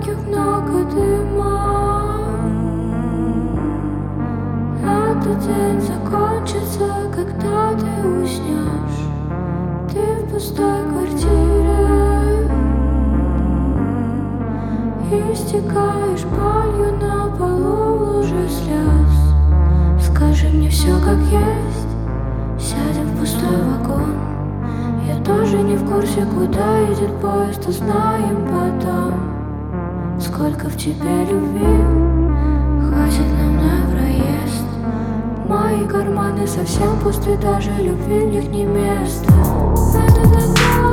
легких много дыма. Этот день закончится, когда ты уснешь. Ты в пустой квартире и истекаешь болью на полу в луже слез. Скажи мне все как есть, сядем в пустой вагон. Я тоже не в курсе, куда едет поезд, узнаем потом. Сколько в тебе любви, хватит нам на проезд. Мои карманы совсем пусты, даже любви в них не место. Это